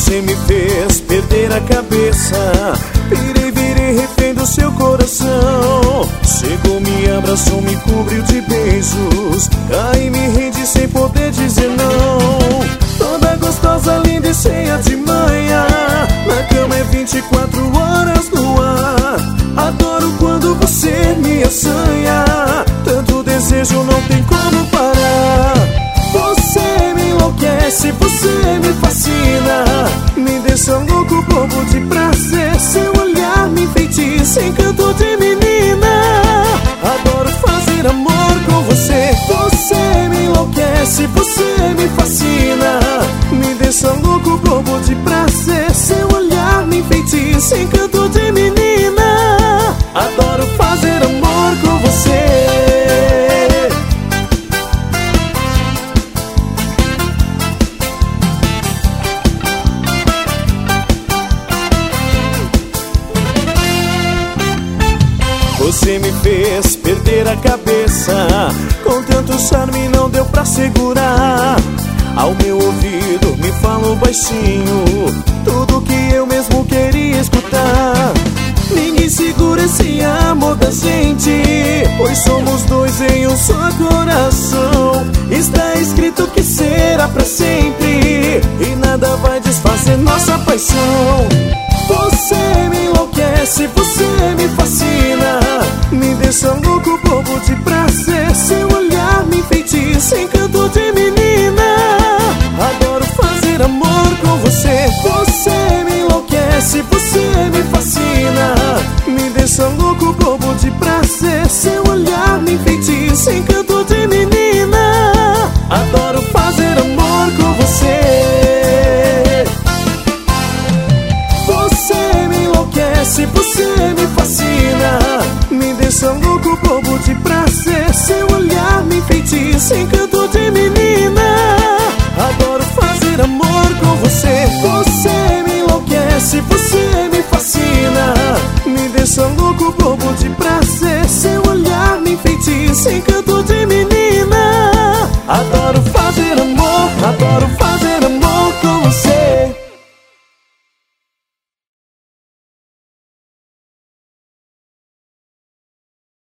Você me fez perder a cabeça, virei refém do seu coração. Chegou, me abraçou, me cobriu de beijos, caí, me rendi sem poder dizer não. Toda gostosa, linda e cheia de manha, na cama é 24 horas no ar. Adoro quando você me assanha, tanto desejo não tem como parar. Você me enlouquece, você me fascina, me deixa louco, bobo de prazer. Seu olhar me enfeitiça, encanto de menina. Adoro fazer amor com você. Você me enlouquece, você me fascina, me deixa louco, bobo de prazer. Seu olhar me enfeitiça, encanto de menina. Adoro fazer amor com você. Você me fez perder a cabeça, com tanto charme não deu pra segurar. Ao meu ouvido me falou baixinho tudo que eu mesmo queria escutar. Ninguém segura esse amor da gente, pois somos dois em um só coração. Está escrito que será pra sempre, e nada vai desfazer nossa paixão. Você me enlouquece, você me fascina, me deixa louco, bobo de prazer. Seu olhar me enfeitiça, encanto de menina. Adoro fazer amor com você. Você me enlouquece, você me fascina, me deixa louco, bobo de prazer. Seu olhar me enfeitiça, encanto de menina. Adoro fazer amor com você. Você me enlouquece, você me fascina, me deixa louco, bobo de prazer. Seu olhar me enfeitiça, encanto de menina. Adoro fazer amor com você. Você me enlouquece, você me fascina, me deixa louco, bobo de prazer. Seu olhar me enfeitiça, encanto de menina. Adoro fazer amor, adoro fazer